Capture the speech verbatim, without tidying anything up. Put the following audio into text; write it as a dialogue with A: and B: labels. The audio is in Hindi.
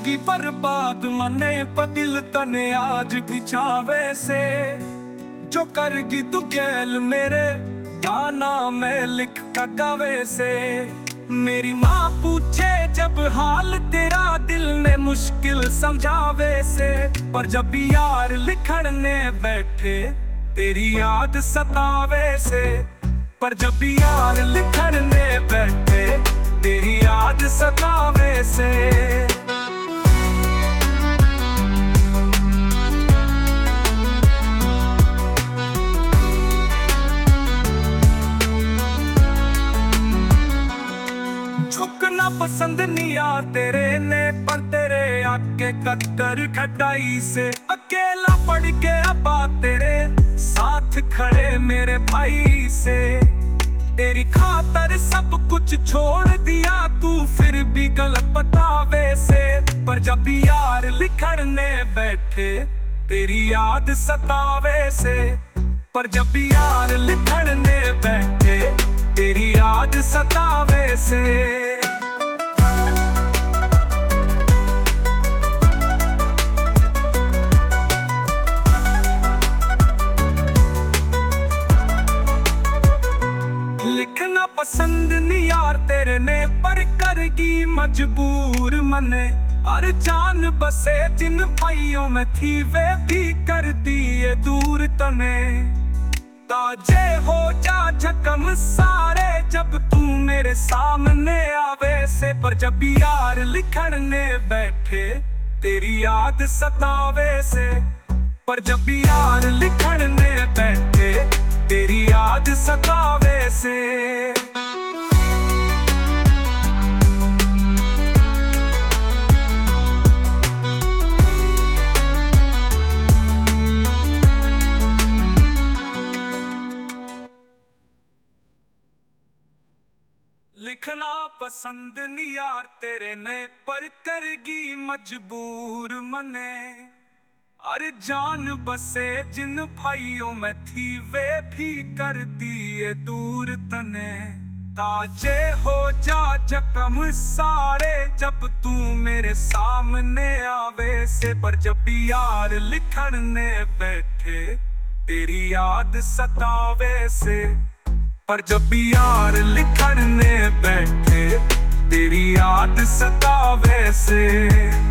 A: जिंदगी बर्बाद मने पदिल तने आज बिछावे से। जो करगी तू गैल मेरे गाना मैं लिख गावे से। मेरी माँ पूछे जब हाल तेरा दिल ने मुश्किल समझावे से। पर जब यार लिखने बैठे तेरी याद सतावे से। पर जब यार लिखने बैठे तेरी याद सतावे से। झुकना पसंद नहीं आ तेरे ने, पर तेरे आके कत्तर खटाई से। अकेला पड़ गया बा तेरे साथ खड़े मेरे भाई से। तेरी खातर सब कुछ छोड़ दिया तू फिर भी गलत बतावे से। पर जब यार लिखने बैठे तेरी याद सतावे से। पर जब यार लिखने बैठे तेरी याद सतावे से। लिखना पसंद नहीं यार तेरे ने, पर करगी मजबूर मने। और जान बसे जिन भाइयों में थी वे भी कर दिए दूर तने। ताजे हो जा जख्म सारे जब तू मेरे सामने आवे से। पर जब यार लिखने बैठे तेरी याद सतावे से। पर जब यार लिखने बैठे तेरी याद सतावे से। लिखना पसंद नहीं यार तेरे ने, पर करगी मजबूर मने। अरे जान बसे जिन भाइयों में थी वे भी कर दिए दूर तने। ताजे हो जा जख्म सारे जब तू मेरे सामने आवे से। पर जब यार लिखने बैठे तेरी याद सतावे से। पर जब यार लिखने बैठे तेरी याद सतावे से।